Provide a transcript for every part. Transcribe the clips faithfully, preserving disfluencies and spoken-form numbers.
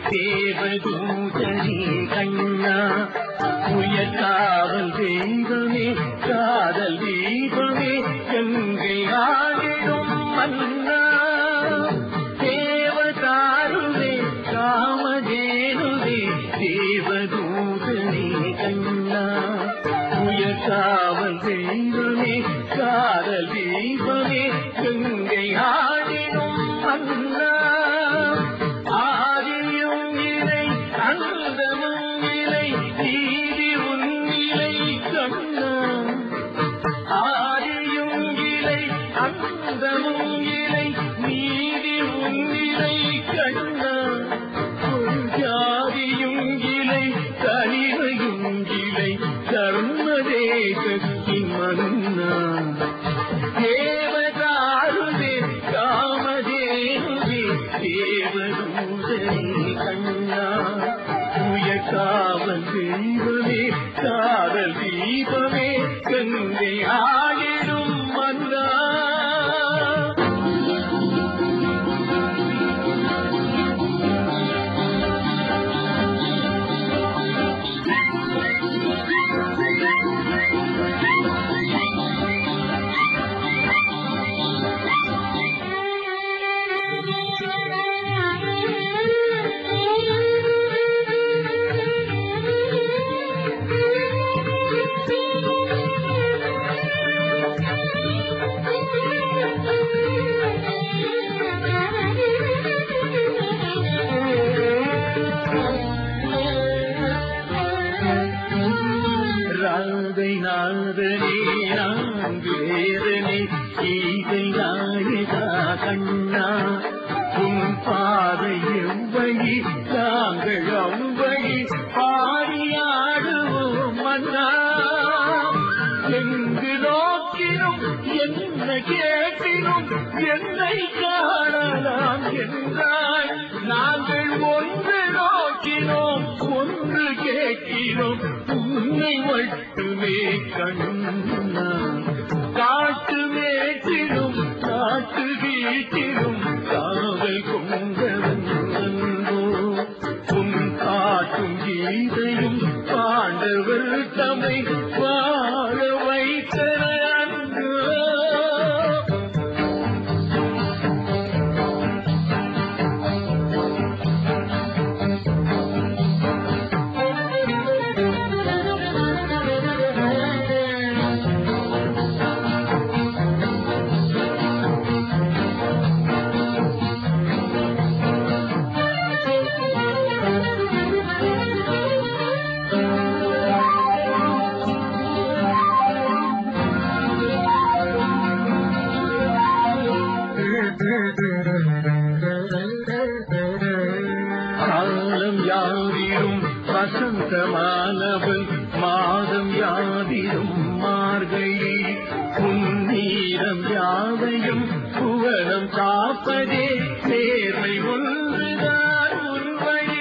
தேவதூதனே கண்ணா உயர்காவல் தெய்வமே காதல் தீபமே கங்கை ஆடிடும் மன்னா தேவதாருவே காமதேனுவே தேவதூதனே கண்ணா உயர்காவல் தெய்வமே காதல் தீபமே கங்கை ஆடிடும் மன்னா ஆதியும் இலை அந்தமும் இலை நீதி உன் இலை கண்ணா ஆதியும் இலை அந்தமும் இலை நீதி உன் இலை கண்ணா ஒரு ஜாதியும் இலை தனிமையும் இலை கர்மதேசத்தின் மன்னா தேவதாருவே காமதேனுவே தேவதூதனே கண்ணா உயர்காவல் தெய்வமே காதல் தீபமே கங்கை ஆடிடும் மன்னா ராதை நாதனே நான்கு வேதனே கீதை நாயகா கண்ணா உன் பாதை எவ்வழி நாங்கள் அவ்வழி பாடியாடுவோம் மன்னா எங்கு நோக்கினும் என்ன கேட்டினும் என்னை காணலாம் என்றால் நாங்கள் ஒன்று நோக்கினோம் ஒன்று கேட்கிறோம் உன்னை மட்டுமே கண்ணா காட்டு மேட்டிலும் காட்டு வீட்டிலும் காவல் கொண்டவன் அன்போ உன் காட்டும் கீதையும் பாண்டவர் தம்மை வாழ வைத்தன அன்போ காலம் யாவிலும் வசந்தமானவள் மாதம் யாவிலும் மார்கழி புன்னீரம் யாவையும் புவனம் காப்பதே சேர்வை ஒன்றுதான் உள்வழி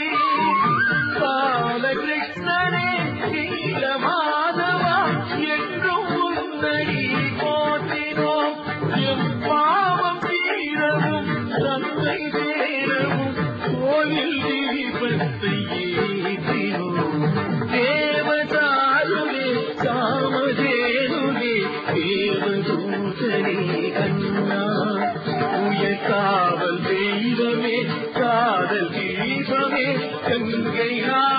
பாலகிருஷ்ணனே நீல மாதவா என்றும் உன்னடி போற்றினோம் எம் பாவம் தீரவும் தந்தை சேரவும் கோயில் தீபத்தை ஏற்றினோம் தேவதாருவே காமதேனுவே தேவதூதனே கண்ணா உயர்காவல் தெய்வமே காதல் தீபமே கங்கை